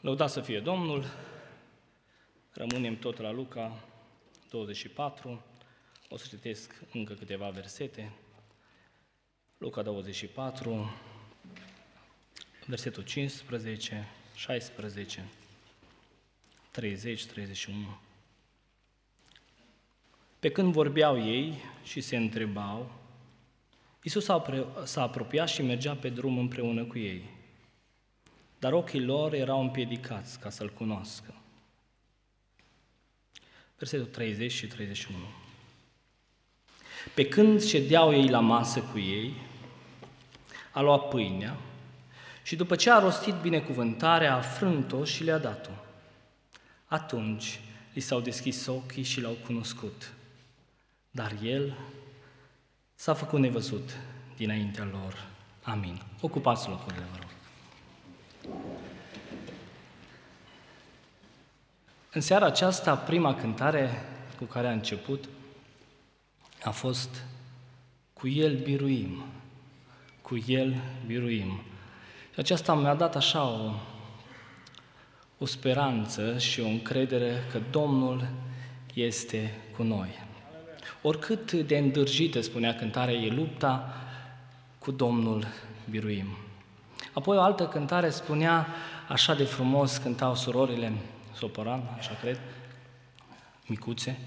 Lăudați să fie Domnul, rămânem tot la Luca 24, o să citesc încă câteva versete. Luca 24, versetul 15, 16, 30, 31. Pe când vorbeau ei și se întrebau, Iisus s-a apropiat și mergea pe drum împreună cu ei, dar ochii lor erau împiedicați ca să-L cunoască. Versetul 30 și 31. Pe când ședeau ei la masă cu ei, a luat pâinea și după ce a rostit binecuvântarea, a frânt-o și le-a dat-o. Atunci li s-au deschis ochii și L-au cunoscut, dar El s-a făcut nevăzut dinaintea lor. Amin. Ocupați locurile, vă rog. În seara aceasta, prima cântare cu care a început a fost Cu El biruim, cu El biruim. Și aceasta mi-a dat așa o speranță și o încredere că Domnul este cu noi. Oricât de îndârjită, spunea cântarea, e lupta, cu Domnul biruim. Apoi o altă cântare spunea așa de frumos, cântau surorile Soporan, așa cred, micuțe,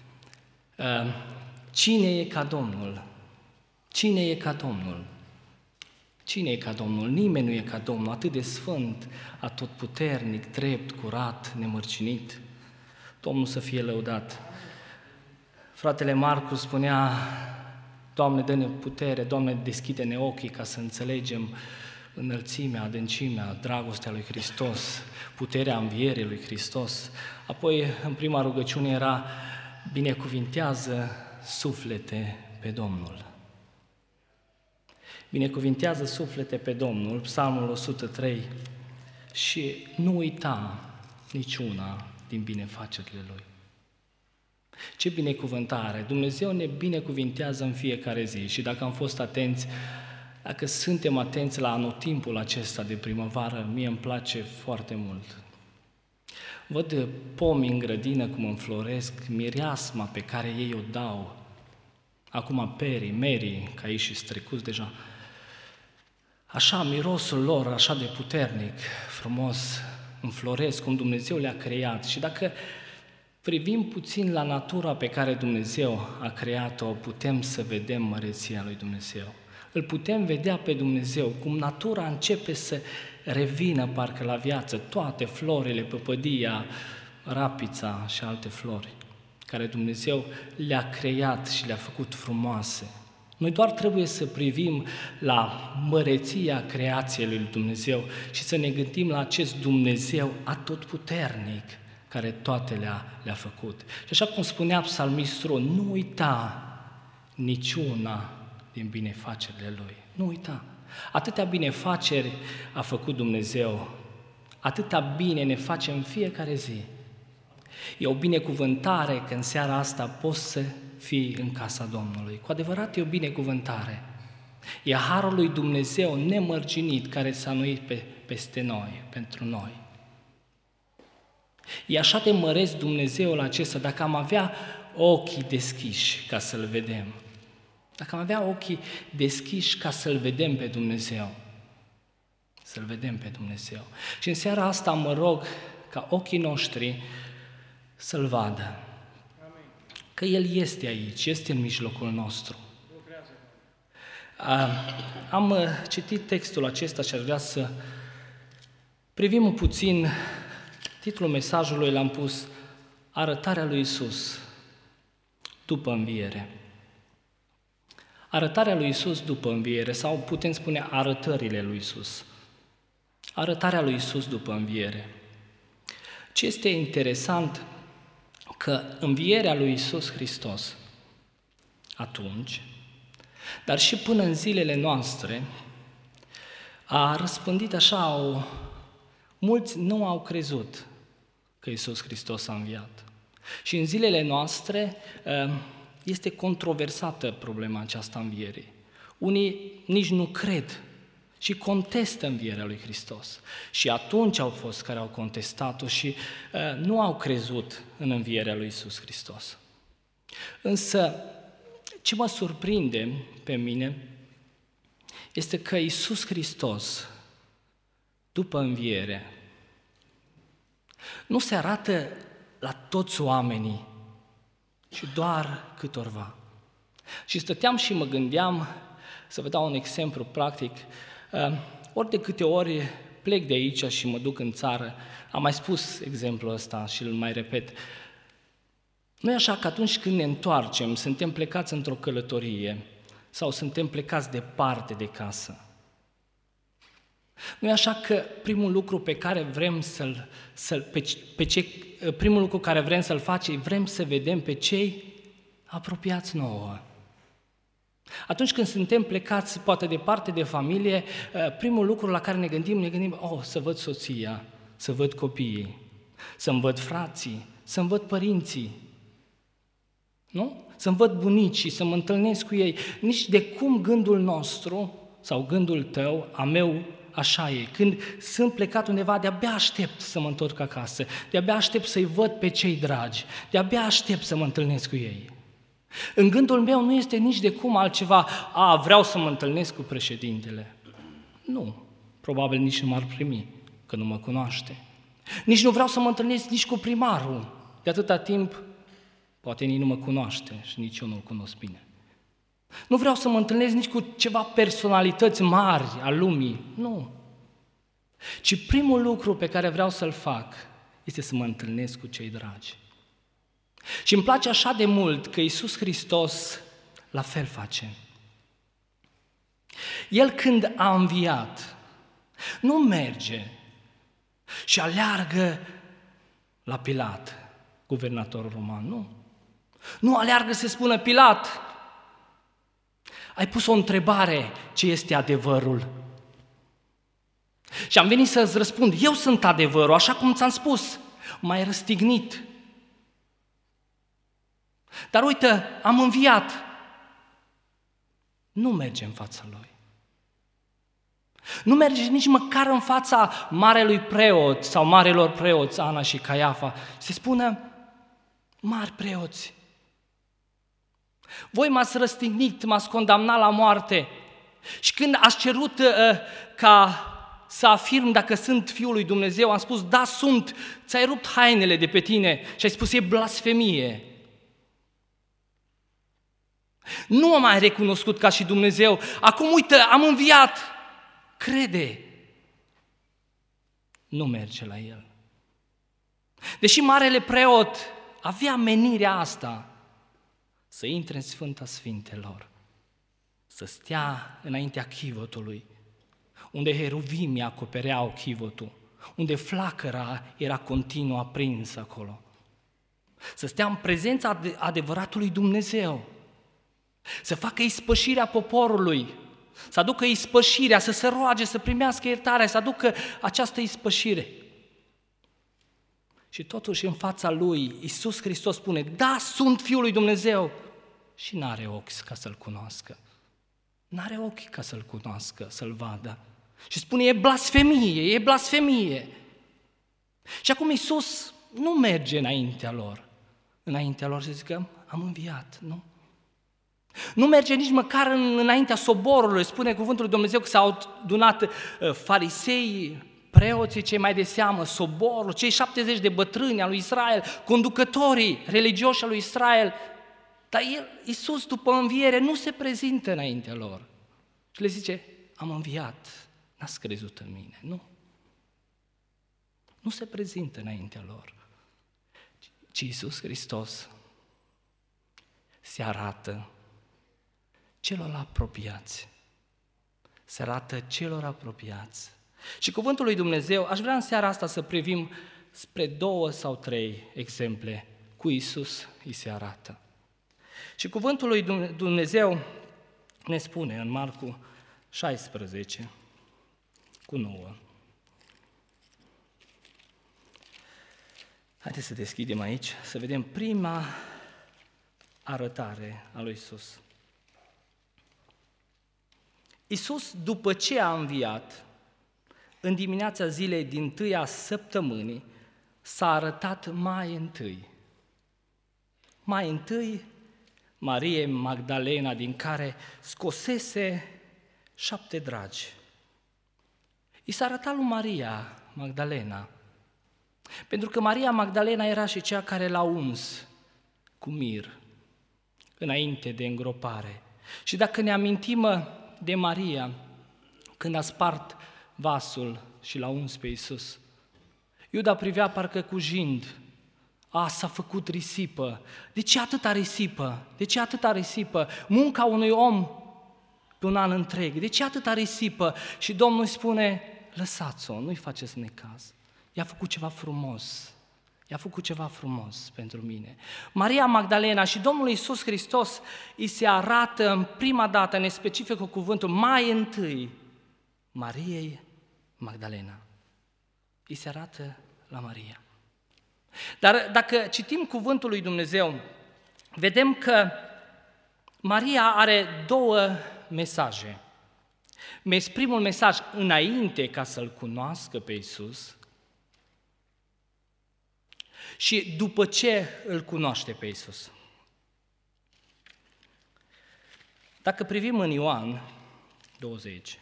cine e ca Domnul? Cine e ca Domnul? Cine e ca Domnul? Nimeni nu e ca Domnul, atât de sfânt, atotputernic, drept, curat, nemărcinit. Domnul să fie lăudat. Fratele Marcu spunea, Doamne, dă-ne putere, Doamne, deschide-ne ochii ca să înțelegem înălțimea, adâncimea, dragostea lui Hristos, puterea învierii lui Hristos. Apoi, în prima rugăciune era, binecuvintează suflete pe Domnul. Binecuvintează suflete pe Domnul, Psalmul 103, și nu uita niciuna din binefacerile Lui. Ce binecuvântare! Dumnezeu ne binecuvintează în fiecare zi și dacă am fost atenți, dacă suntem atenți la anotimpul acesta de primăvară, mie îmi place foarte mult. Văd pomi în grădină cum înfloresc, mireasma pe care ei o dau, acum perii, merii, ca ei și strecuți deja, așa mirosul lor, așa de puternic, frumos, înfloresc cum Dumnezeu le-a creat. Și dacă privim puțin la natura pe care Dumnezeu a creat-o, putem să vedem măreția lui Dumnezeu. Îl putem vedea pe Dumnezeu, cum natura începe să revină parcă la viață, toate florile, păpădia, rapița și alte flori, care Dumnezeu le-a creat și le-a făcut frumoase. Noi doar trebuie să privim la măreția creației lui Dumnezeu și să ne gândim la acest Dumnezeu atotputernic, care toate le-a făcut. Și așa cum spunea psalmistul, nu uita niciuna din binefacerile Lui. Nu uita. Atâtea binefaceri a făcut Dumnezeu, atâta bine ne face în fiecare zi. E o binecuvântare că în seara asta poți să fii în casa Domnului. Cu adevărat e o binecuvântare. E harul lui Dumnezeu nemărginit care s-a înnoit peste noi, pentru noi. E așa de măreț Dumnezeul acesta, dacă am avea ochii deschiși ca să-L vedem. Dacă am avea ochii deschiși ca să-L vedem pe Dumnezeu. Să-L vedem pe Dumnezeu. Și în seara asta mă rog ca ochii noștri să-L vadă. Că El este aici, este în mijlocul nostru. Am citit textul acesta și aș vrea să privim puțin. Titlul mesajului l-am pus Arătarea lui Iisus după înviere. Arătarea lui Iisus după înviere, sau putem spune arătările lui Iisus. Arătarea lui Iisus după înviere. Ce este interesant, că învierea lui Iisus Hristos atunci, dar și până în zilele noastre, a răspândit așa, mulți nu au crezut că Iisus Hristos a înviat. Și în zilele noastre este controversată problema aceasta învierii. Unii nici nu cred și contestă învierea lui Hristos. Și atunci au fost care au contestat-o și nu au crezut în învierea lui Iisus Hristos. Însă, ce mă surprinde pe mine este că Iisus Hristos, după înviere, nu se arată la toți oamenii, ci doar câtorva. Și stăteam și mă gândeam, să vă dau un exemplu practic, ori de câte ori plec de aici și mă duc în țară, am mai spus exemplul ăsta și îl mai repet, nu e așa că atunci când ne întoarcem, suntem plecați într-o călătorie sau suntem plecați departe de casă. Nu e așa că primul lucru pe care vrem primul lucru care vrem să-l facem, vrem să vedem pe cei apropiați nouă. Atunci când suntem plecați, poate departe de familie, primul lucru la care ne gândim, să văd soția, să văd copiii, să-mi văd frații, să-mi văd părinții, nu? Să-mi văd bunicii, să mă întâlnesc cu ei. Nici de cum gândul nostru sau gândul tău, a meu, așa e. Când sunt plecat undeva, de-abia aștept să mă întorc acasă, de-abia aștept să-i văd pe cei dragi, de-abia aștept să mă întâlnesc cu ei. În gândul meu nu este nici de cum altceva, vreau să mă întâlnesc cu președintele. Nu, probabil nici nu m-ar primi, că nu mă cunoaște. Nici nu vreau să mă întâlnesc nici cu primarul, de atâta timp, poate nici nu mă cunoaște și nici eu nu-l cunosc bine. Nu vreau să mă întâlnesc nici cu ceva personalități mari a lumii, nu. Ci primul lucru pe care vreau să-l fac este să mă întâlnesc cu cei dragi. Și îmi place așa de mult că Iisus Hristos la fel face. El când a înviat, nu merge și aleargă la Pilat, guvernatorul roman, nu. Nu aleargă să spună, Pilat, ai pus o întrebare, ce este adevărul? Și am venit să-ți răspund, eu sunt adevărul, așa cum ți-am spus, m-ai răstignit. Dar uite, am înviat. Nu merge în fața lui. Nu merge nici măcar în fața marelui preot sau marelor preoți, Ana și Caiafa. Se spune, mari preoți, voi m-ați răstignit, m-ați condamnat la moarte și când ați cerut ca să afirm dacă sunt Fiul lui Dumnezeu, am spus, da, sunt, ți-ai rupt hainele de pe tine și ai spus, e blasfemie. Nu m-am mai recunoscut ca și Dumnezeu, acum uite, am înviat, crede. Nu merge la el. Deși marele preot avea menirea asta, să intre în Sfânta Sfintelor, să stea înaintea chivotului, unde heruvimii acopereau chivotul, unde flacăra era continuu aprinsă acolo, să stea în prezența adevăratului Dumnezeu, să facă ispășirea poporului, să aducă ispășirea, să se roage, să primească iertarea, să aducă această ispășire. Și totuși în fața lui, Iisus Hristos spune, da, sunt Fiul lui Dumnezeu, și n-are ochi ca să-L cunoască. N-are ochi ca să-L cunoască, să-L vadă. Și spune, e blasfemie, e blasfemie. Și acum Iisus nu merge înaintea lor să zică, am înviat, nu? Nu merge nici măcar înaintea soborului, spune cuvântul lui Dumnezeu că s-au adunat farisei, preoții cei mai de seamă, soborul, cei 70 de bătrâni al lui Israel, conducătorii religioși al lui Israel. Dar Iisus, după înviere, nu se prezintă înaintea lor. Și le zice, am înviat, n-ați crezut în mine, nu? Nu se prezintă înaintea lor, ci Iisus Hristos se arată celor apropiați. Se arată celor apropiați. Și cuvântul lui Dumnezeu, aș vrea în seara asta să privim spre 2 sau 3 exemple cu Iisus îi se arată. Și cuvântul lui Dumnezeu ne spune în Marcu 16, cu 9. Haideți să deschidem aici, să vedem prima arătare a lui Iisus. Iisus, după ce a înviat, în dimineața zilei dintâia săptămânii, s-a arătat mai întâi. Mai întâi Marie Magdalena, din care scosese 7 dragi. I s-a arătat lui Maria Magdalena, pentru că Maria Magdalena era și cea care l-a uns cu mir înainte de îngropare. Și dacă ne amintim de Maria, când a spart vasul și l-a uns pe Iisus, Iuda privea parcă cu jind. S-a făcut risipă. De ce atâta risipă? De ce atâta risipă? Munca unui om pe un an întreg. De ce atâta risipă? Și Domnul îi spune, lăsați-o, nu-i faceți necaz. I-a făcut ceva frumos. I-a făcut ceva frumos pentru mine. Maria Magdalena și Domnul Iisus Hristos îi se arată în prima dată, ne specifică cuvântul, mai întâi Mariei Magdalena. Îi se arată la Maria. Dar dacă citim cuvântul lui Dumnezeu, vedem că Maria are 2 mesaje. Primul mesaj înainte ca să-L cunoască pe Iisus și după ce îl cunoaște pe Iisus. Dacă privim în Ioan 20,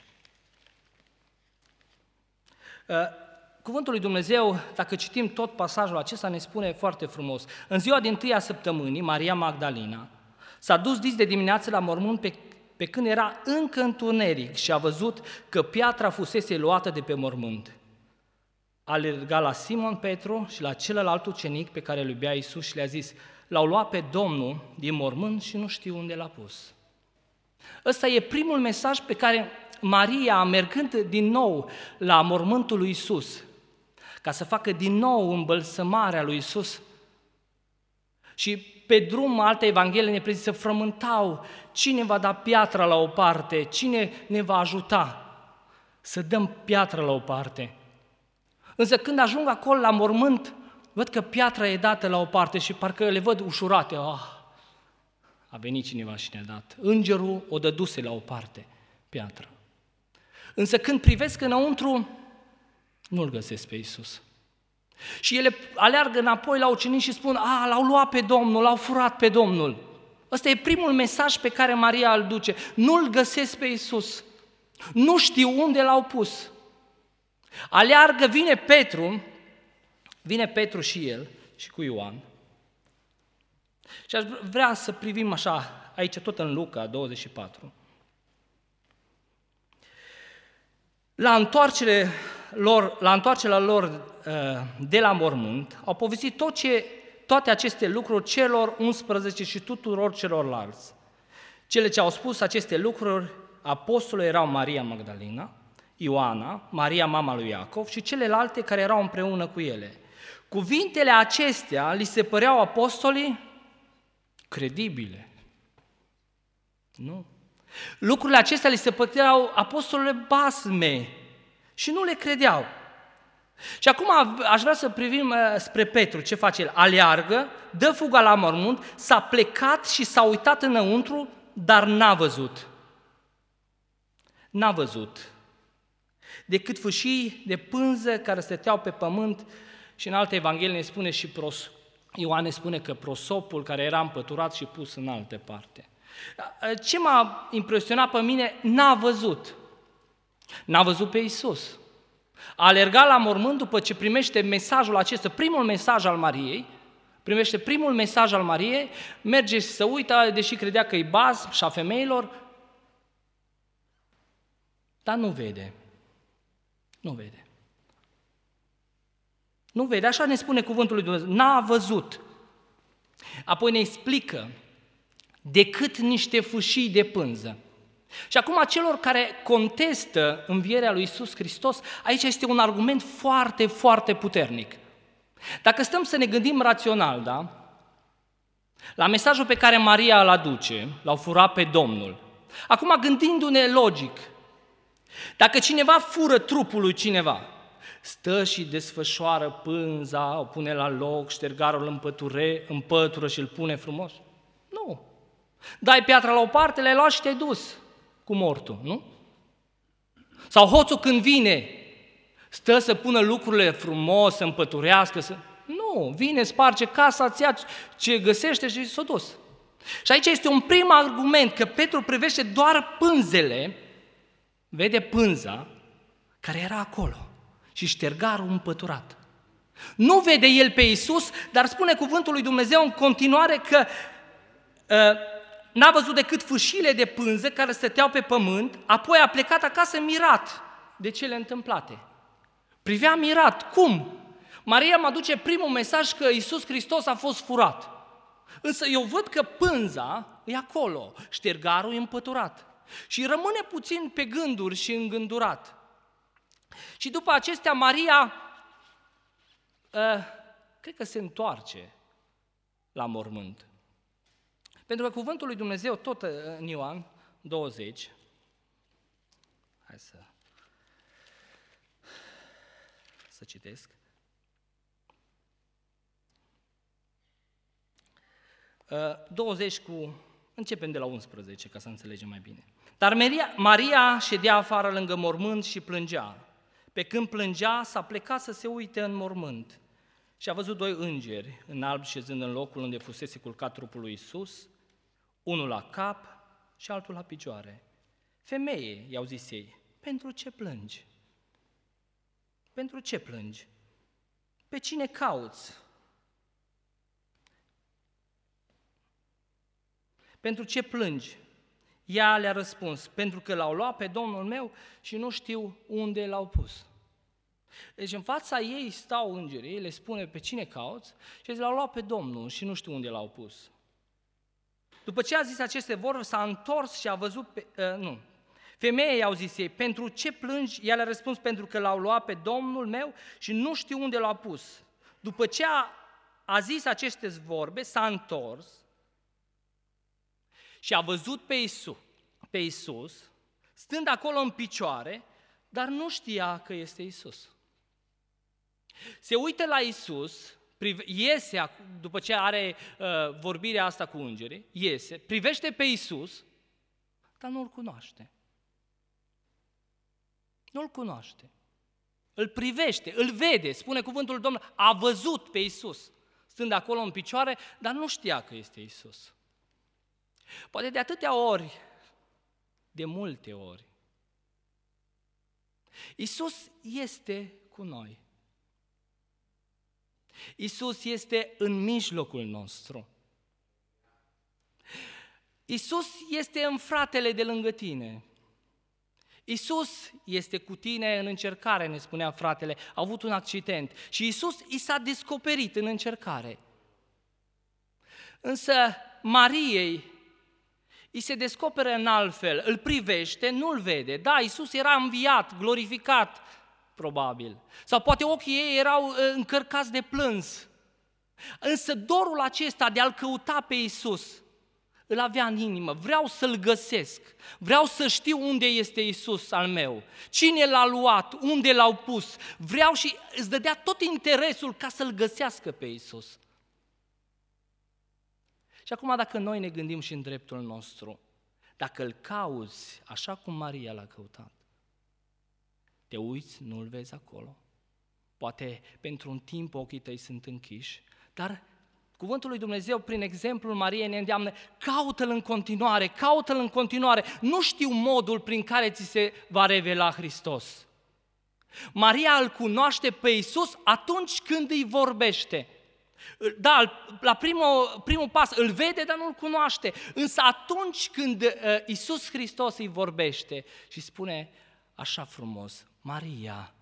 cuvântul lui Dumnezeu, dacă citim tot pasajul acesta, ne spune foarte frumos. În ziua dintâia săptămânii, Maria Magdalena s-a dus dis de dimineață la mormânt pe când era încă întuneric și a văzut că piatra fusese luată de pe mormânt. A alergat la Simon Petru și la celălalt ucenic pe care îl iubea Iisus și le-a zis, l-au luat pe Domnul din mormânt și nu știu unde l-a pus. Ăsta e primul mesaj pe care Maria, mergând din nou la mormântul lui Iisus, ca să facă din nou îmbălsămarea lui Iisus, și pe drum alte evanghelii ne prezintă să frământau cine va da piatra la o parte, cine ne va ajuta să dăm piatra la o parte. Însă când ajung acolo la mormânt, văd că piatra e dată la o parte și parcă le văd ușurate. A venit cineva și ne-a dat. Îngerul o dăduse la o parte, piatra. Însă când privesc înăuntru, nu-L găsesc pe Iisus. Și ele aleargă înapoi la ucenici și spun, l-au luat pe Domnul, l-au furat pe Domnul. Ăsta e primul mesaj pe care Maria îl duce. Nu-L găsesc pe Iisus. Nu știu unde l-au pus. Aleargă, vine Petru și el și cu Ioan. Și aș vrea să privim așa, aici tot în Luca 24. La întoarcerea lor de la mormânt, au povestit toate aceste lucruri celor 11 și tuturor celorlalți. Cele ce au spus aceste lucruri apostolii erau Maria Magdalena, Ioana, Maria mama lui Iacov și celelalte care erau împreună cu ele. Cuvintele acestea li se păreau apostolii credibile. Nu. Lucrurile acestea li se păreau apostolilor basme și nu le credeau. Și acum aș vrea să privim spre Petru, ce face el? Aleargă, dă fuga la mormânt, s-a plecat și s-a uitat înăuntru, dar n-a văzut. N-a văzut decât fâșii de pânză care stăteau pe pământ și în alte evanghelii ne spune și Ioan ne spune că prosopul care era împăturat și pus în altă parte. Ce m-a impresionat pe mine? N-a văzut. N-a văzut pe Iisus. A alergat la mormânt după ce primește mesajul acesta, primul mesaj al Mariei, merge și se uită, deși credea că e bazm și a femeilor, dar nu vede. Nu vede, așa ne spune cuvântul lui Dumnezeu, n-a văzut. Apoi ne explică decât niște fâșii de pânză. Și acum celor care contestă învierea lui Iisus Hristos, aici este un argument foarte, foarte puternic. Dacă stăm să ne gândim rațional, da? La mesajul pe care Maria îl aduce, l-au furat pe Domnul. Acum gândindu-ne logic, dacă cineva fură trupul lui cineva, stă și desfășoară pânza, o pune la loc, ștergarul împătură și îl pune frumos? Nu. Dai piatra la o parte, le-ai luat și te-ai dus cu mortul, nu? Sau hoțul când vine, stă să pună lucrurile frumos, să împăturească, Nu, vine, sparge casa, îți ia ce găsește și s-a dus. Și aici este un prim argument, că Petru privește doar pânzele, vede pânza care era acolo și ștergarul împăturat. Nu vede el pe Iisus, dar spune cuvântul lui Dumnezeu în continuare că n-a văzut decât fâșile de pânză care stăteau pe pământ, apoi a plecat acasă mirat de cele întâmplate. Privea mirat. Cum? Maria mă aduce primul mesaj că Iisus Hristos a fost furat. Însă eu văd că pânza e acolo, ștergarul e împăturat. Și rămâne puțin pe gânduri și îngândurat. Și după acestea Maria, cred că se întoarce la mormânt. Pentru că cuvântul lui Dumnezeu, tot în Ioan 20, hai să citesc. Începem de la 11, ca să înțelegem mai bine. Dar Maria ședea afară lângă mormânt și plângea. Pe când plângea, s-a plecat să se uite în mormânt și a văzut 2 îngeri în alb șezând în locul unde fusese culcat trupul lui Iisus, unul la cap și altul la picioare. Femeie, i-au zis ei, pentru ce plângi? Pentru ce plângi? Pe cine cauți? Pentru ce plângi? Ea le-a răspuns, pentru că l-au luat pe Domnul meu și nu știu unde l-au pus. Deci în fața ei stau îngerii, ei le spune pe cine cauți și l-au luat pe Domnul și nu știu unde l-au pus. După ce a zis aceste vorbe, s-a întors și a văzut Femeia i-au zis ei, pentru ce plângi? Ea le-a răspuns, pentru că l-au luat pe Domnul meu și nu știu unde l-au pus. După ce a zis aceste vorbe, s-a întors și a văzut pe Iisus, stând acolo în picioare, dar nu știa că este Iisus. Se uită la Iisus, iese, după ce are vorbirea asta cu îngerii, iese, privește pe Iisus, dar nu-L cunoaște. Nu-L cunoaște. Îl privește, îl vede, spune cuvântul Domnului, a văzut pe Iisus, stând acolo în picioare, dar nu știa că este Iisus. Poate de atâtea ori, de multe ori, Iisus este cu noi. Iisus este în mijlocul nostru. Iisus este în fratele de lângă tine. Iisus este cu tine în încercare, ne spunea fratele, a avut un accident și Iisus i s-a descoperit în încercare. Însă Mariei îi se descoperă în alt fel, îl privește, nu-l vede. Da, Iisus era înviat, glorificat, probabil. Sau poate ochii ei erau încărcați de plâns. Însă dorul acesta de a-L căuta pe Iisus îl avea în inimă. Vreau să-L găsesc, vreau să știu unde este Iisus al meu, cine L-a luat, unde L-au pus. Vreau și îți dădea tot interesul ca să-L găsească pe Iisus. Și acum dacă noi ne gândim și în dreptul nostru, dacă Îl cauți așa cum Maria L-a căutat, te uiți, nu-L vezi acolo. Poate pentru un timp ochii tăi sunt închiși, dar cuvântul lui Dumnezeu, prin exemplul Mariei, ne îndeamnă, caută-L în continuare, caută-L în continuare. Nu știu modul prin care ți se va revela Hristos. Maria îl cunoaște pe Iisus atunci când îi vorbește. Da, la primul pas îl vede, dar nu-L cunoaște. Însă atunci când Iisus Hristos îi vorbește și spune așa frumos, Maria,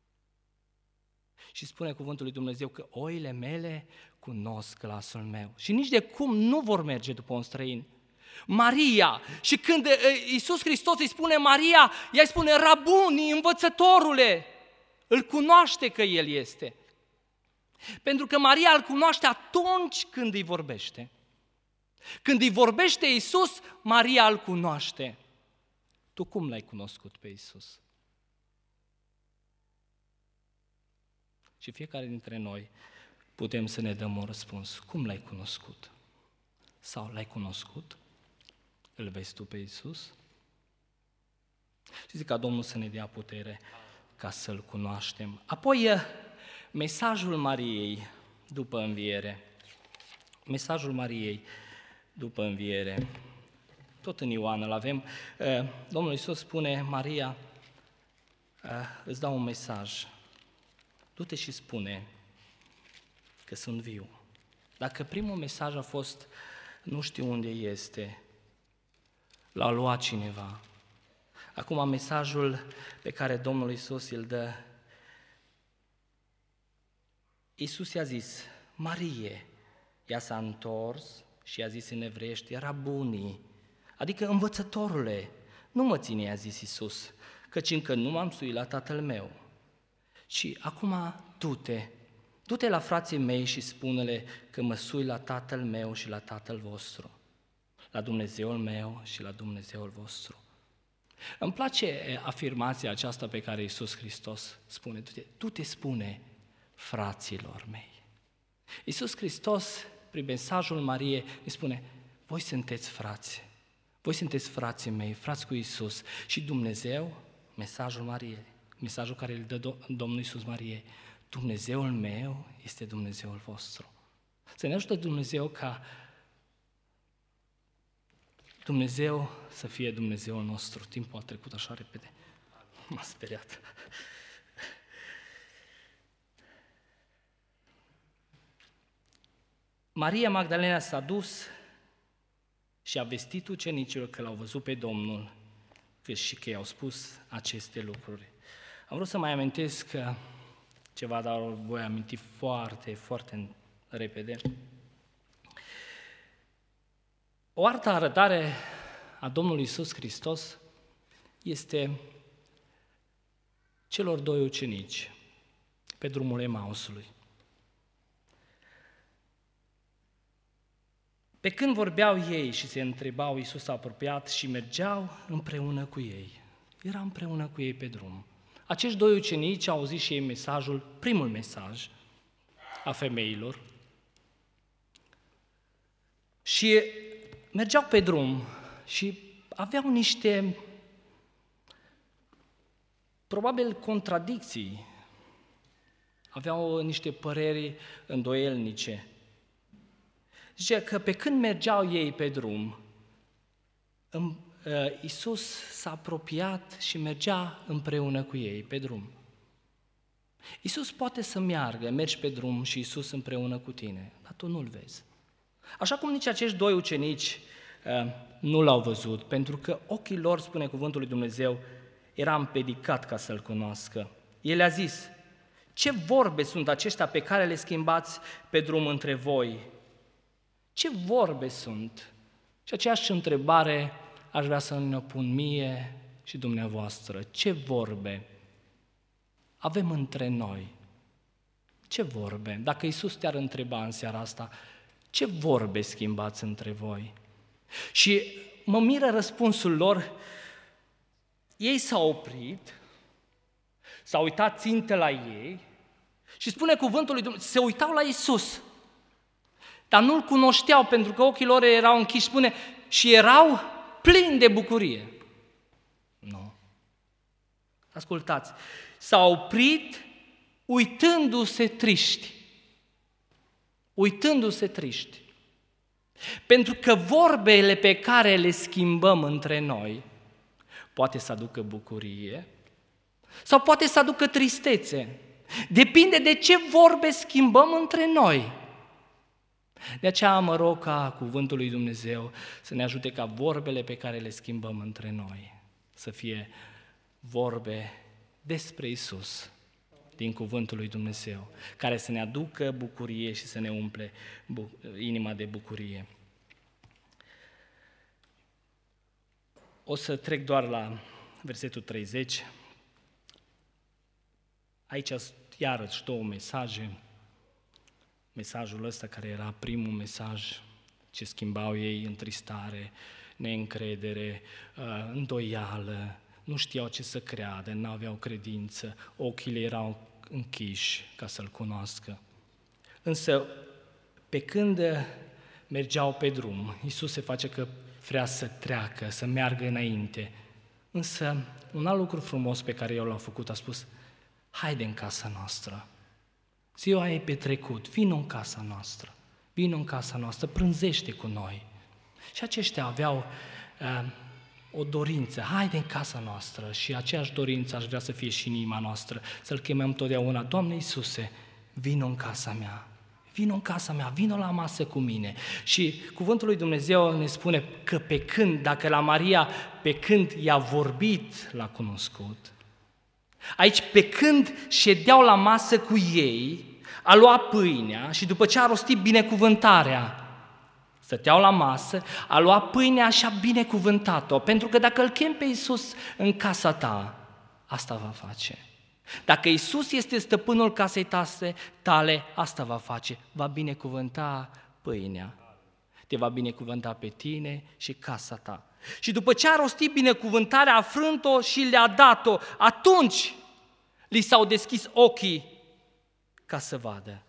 și spune cuvântul lui Dumnezeu că oile mele cunosc glasul meu. Și nici de cum nu vor merge după un străin. Maria, și când Iisus Hristos îi spune Maria, ea îi spune Rabuni, învățătorule, îl cunoaște că El este. Pentru că Maria îl cunoaște atunci când îi vorbește. Când îi vorbește Iisus, Maria îl cunoaște. Tu cum l-ai cunoscut pe Iisus? Și fiecare dintre noi putem să ne dăm un răspuns. Cum l-ai cunoscut? Sau l-ai cunoscut? Îl vezi tu pe Iisus? Și zic ca Domnul să ne dea putere ca să-L cunoaștem. Apoi, mesajul Mariei după înviere. Mesajul Mariei după înviere. Tot în Ioan îl avem. Domnul Iisus spune, Maria, îți dau un mesaj. Du-te și spune că sunt viu. Dacă primul mesaj a fost, nu știu unde este, l-a luat cineva. Acum mesajul pe care Domnul Iisus îl dă, Iisus i-a zis, Marie, ea s-a întors și i-a zis în evreiește, Rabuni, adică învățătorule, nu mă ține, i-a zis Iisus, căci încă nu m-am suit la Tatăl meu. Și acum du-te la frații mei și spune-le că mă sui la Tatăl meu și la Tatăl vostru, la Dumnezeul meu și la Dumnezeul vostru. Îmi place afirmația aceasta pe care Iisus Hristos spune, du-te spune fraților mei. Iisus Hristos, prin mesajul Mariei, îi spune, voi sunteți frați, voi sunteți frații mei, frați cu Iisus. Și Dumnezeu, mesajul Mariei, mesajul care îl dă Domnul Iisus Mariei, Dumnezeul meu este Dumnezeul vostru. Să ne ajute Dumnezeu ca Dumnezeu să fie Dumnezeul nostru. Timpul a trecut așa repede. M-a speriat. Maria Magdalena s-a dus și a vestit ucenicilor că l-au văzut pe Domnul și că i-au spus aceste lucruri. Am vrut să mai amintesc ceva, dar o voi aminti foarte, foarte repede. O altă arătare a Domnului Iisus Hristos este celor doi ucenici pe drumul Emausului. Pe când vorbeau ei și se întrebau, Iisus s-a apropiat și mergeau împreună cu ei. Era împreună cu ei pe drum. Acești doi ucenici au auzit și ei mesajul, primul mesaj a femeilor și mergeau pe drum și aveau niște, probabil, contradicții, aveau niște păreri îndoielnice. Zice că pe când mergeau ei pe drum, Iisus s-a apropiat și mergea împreună cu ei pe drum. Iisus poate să mergi pe drum și Iisus împreună cu tine, dar tu nu-L vezi. Așa cum nici acești doi ucenici nu L-au văzut, pentru că ochii lor, spune cuvântul lui Dumnezeu, era împiedicat ca să-L cunoască. El a zis, ce vorbe sunt aceștia pe care le schimbați pe drum între voi? Ce vorbe sunt? Și aceeași întrebare aș vrea să ne pun mie și dumneavoastră. Ce vorbe avem între noi? Ce vorbe? Dacă Iisus te-ar întreba în seara asta, ce vorbe schimbați între voi? Și mă miră răspunsul lor. Ei s-au oprit, s-au uitat țintă la ei și spune cuvântul lui Dumnezeu, se uitau la Iisus, dar nu-L cunoșteau pentru că ochii lor erau închiși, spune, și erau plini de bucurie. Nu. Ascultați, s-au oprit uitându-se triști. Uitându-se triști. Pentru că vorbele pe care le schimbăm între noi poate să aducă bucurie sau poate să aducă tristețe. Depinde de ce vorbe schimbăm între noi. De aceea mă rog ca cuvântul lui Dumnezeu să ne ajute ca vorbele pe care le schimbăm între noi să fie vorbe despre Iisus din cuvântul lui Dumnezeu, care să ne aducă bucurie și să ne umple inima de bucurie. O să trec doar la versetul 30. Aici iarăși două mesaje. Mesajul ăsta care era primul mesaj, ce schimbau ei, întristare, neîncredere, îndoială, nu știau ce să creadă, nu aveau credință, ochii le erau închiși ca să-L cunoască. Însă, pe când mergeau pe drum, Iisus se face că vrea să treacă, să meargă înainte, Însă, un alt lucru frumos pe care eu l-am făcut, a spus, haide în casa noastră. Ziua e petrecut, vino în casa noastră. Vino în casa noastră, prânzește cu noi. Și aceștia aveau o dorință, haide în casa noastră. Și aceeași dorință aș vrea să fie și în inima noastră, să-L chemăm totdeauna, Doamne Iisuse, vino în casa mea. Vino în casa mea, vino la masă cu mine. Și cuvântul lui Dumnezeu ne spune că pe când, dacă la Maria, pe când i-a vorbit, l-a cunoscut. Aici, pe când ședeau la masă cu ei, a luat pâinea și după ce a rostit binecuvântarea, stăteau la masă, a luat pâinea și a binecuvântat-o, pentru că dacă îl chem pe Iisus în casa ta, asta va face. Dacă Iisus este stăpânul casei tale, asta va face, va binecuvânta pâinea. Te va binecuvânta pe tine și casa ta. Și după ce a rostit binecuvântarea, a frânt-o și le-a dat-o, atunci li s-au deschis ochii ca să vadă.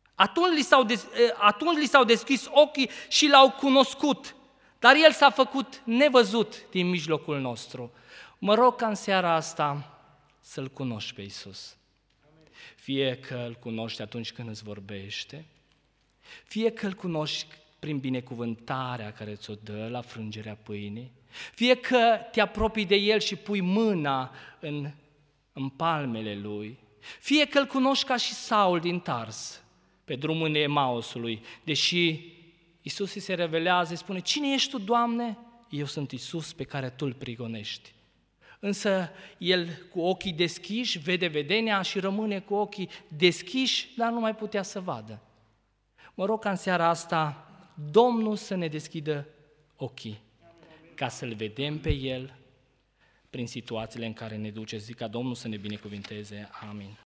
Atunci li s-au deschis ochii și l-au cunoscut, dar El s-a făcut nevăzut din mijlocul nostru. Mă rog ca în seara asta să-L cunoști pe Iisus. Fie că Îl cunoști atunci când îți vorbește, fie că Îl cunoști prin binecuvântarea care ți-o dă la frângerea pâinii, fie că te apropii de El și pui mâna în palmele Lui, fie că Îl cunoști ca și Saul din Tars, pe drumul Emausului, deși Iisus îi se revelează, îi spune, cine ești tu, Doamne? Eu sunt Iisus pe care Tu îl prigonești. Însă el cu ochii deschiși vede vedenia și rămâne cu ochii deschiși, dar nu mai putea să vadă. Mă rog ca în seara asta Domnul să ne deschidă ochii, ca să-L vedem pe El prin situațiile în care ne duce. Zic ca Domnul să ne binecuvinteze. Amin.